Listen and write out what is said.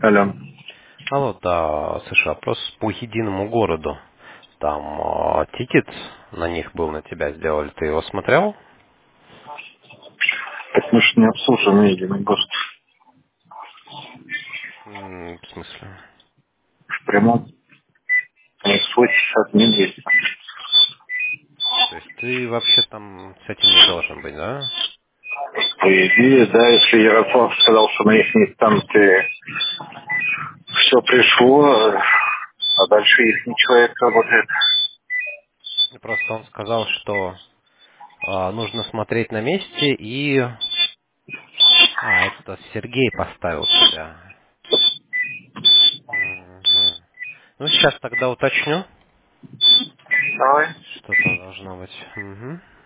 Алло. Алло, да, слушай, вопрос по единому городу. Там тикет на них был, на тебя сделали. Ты его смотрел? Так мы же не обслуживаем единый город. В смысле? В прямом. Свой админ есть. То есть ты вообще там с этим не должен быть, да? По идее, да, если Ярослав сказал, что на их станции все пришло, а дальше их человек работает. Просто он сказал, что нужно смотреть на месте и... это Сергей поставил тебя. Мгм. Ну, сейчас тогда уточню. Давай. Что-то должно быть. Мгм.